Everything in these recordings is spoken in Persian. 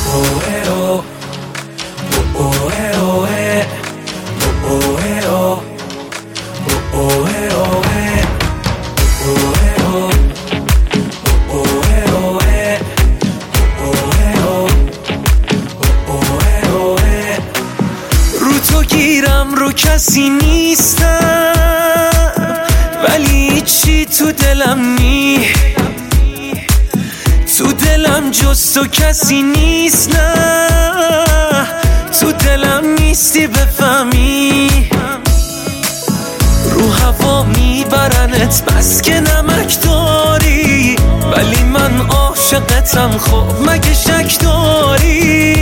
رو تو گیرم رو کسی نیستم، ولی چی تو دلم نی، تو دلم جز تو کسی نیست. نه تو دلم نیستی بفهمی، رو هوا میبرنت بس که نمک داری، ولی من عاشقتم. خب مگه شک داری؟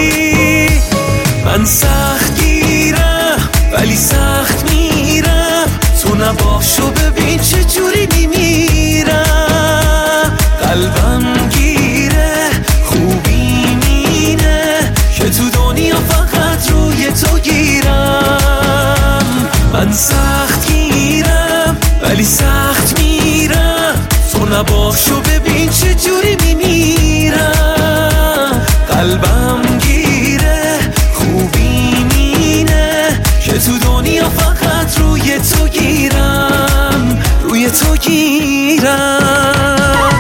من سخت گیرم ولی سخت میرم، تو نباشو ببین چه جوری میمیرم. قلبم گیره خوبی مینه که تو دنیا فقط روی تو گیرم. من سخت گیرم ولی سخت میرم، تو نباشو ببین چه جوری میمیرم. قلبم گیره خوبی مینه که تو دنیا فقط روی تو گیرم، روی تو گیرم.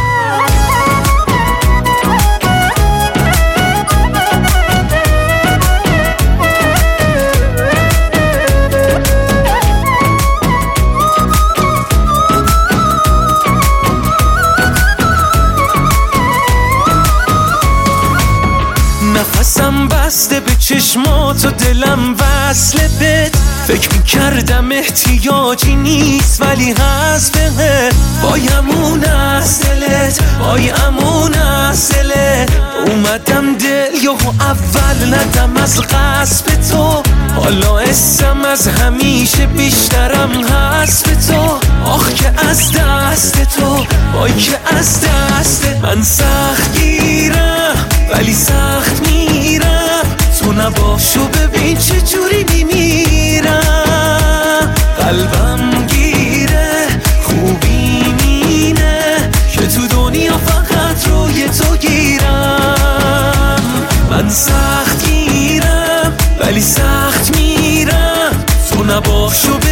نفسم بسته به چشمات و دلم وصله بهت، فکر میکردم احتیاجی نیست ولی هست بهت. بایمون از دلت، بایمون از دلت، اومدم دل یهو اول ندم از غصب تو، حالا اسم از همیشه بیشترم هست به تو. آخ که از دست تو، وای که از دست من سخت گیرم ولی سخت میرم، تو نباشو ببین چه جوری میمیرم. قلبم گیره خوبی مینه که تو دنیا فقط روی تو گیرم. من سخت گیرم ولی سخت میرم، تو نباشو